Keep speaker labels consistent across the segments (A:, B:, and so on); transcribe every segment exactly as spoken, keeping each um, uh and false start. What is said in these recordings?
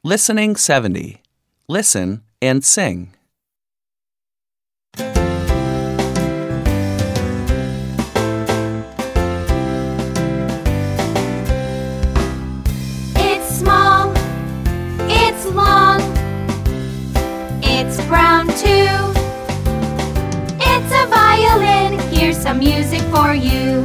A: Listening seventy. Listen and sing.
B: It's small, it's long, it's brown too. It's a violin, here's some music for you.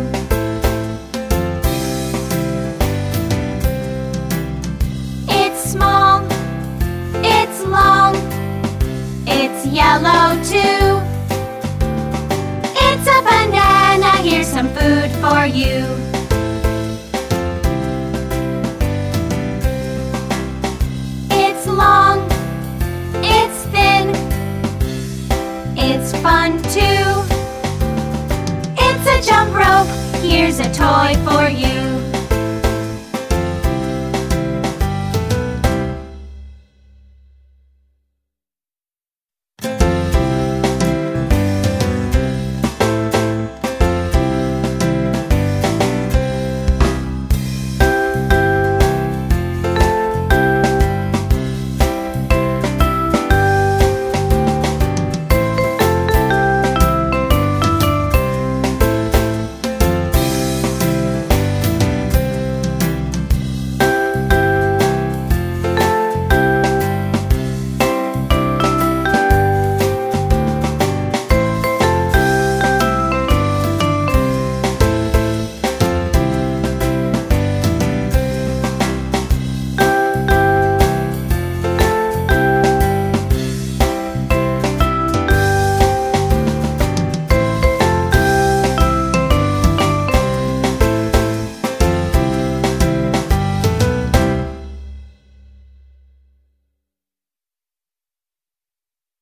B: It's small, it's long, it's yellow too. It's a banana, here's some food for you. It's long, it's thin, it's fun too. It's a jump rope, here's a toy for you.